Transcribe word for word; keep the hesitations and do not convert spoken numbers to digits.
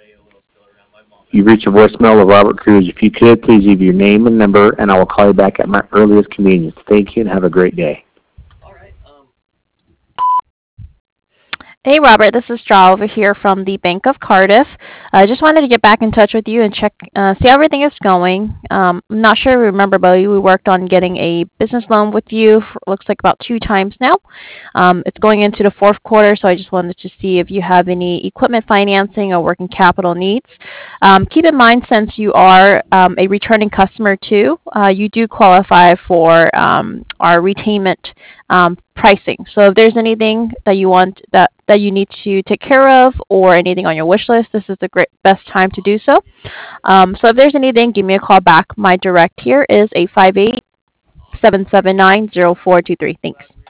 You reach a voicemail of Robert Cruz. If you could, please leave your name and number, and I will call you back at my earliest convenience. Thank you, and have a great day. Hey Robert, this is Straw over here from the Bank of Cardiff. I just wanted to get back in touch with you and check, uh, see how everything is going. Um, I'm not sure if you remember, but we worked on getting a business loan with you. For, looks like about two times now. Um, it's going into the fourth quarter, so I just wanted to see if you have any equipment financing or working capital needs. Um, keep in mind, since you are um, a returning customer too, uh, you do qualify for um, our retainment um, pricing. So if there's anything that you want that that you need to take care of or anything on your wish list, this is the great best time to do so. Um, so if there's anything, give me a call back. My direct here is eight five eight, seven seven nine, zero four two three. Thanks.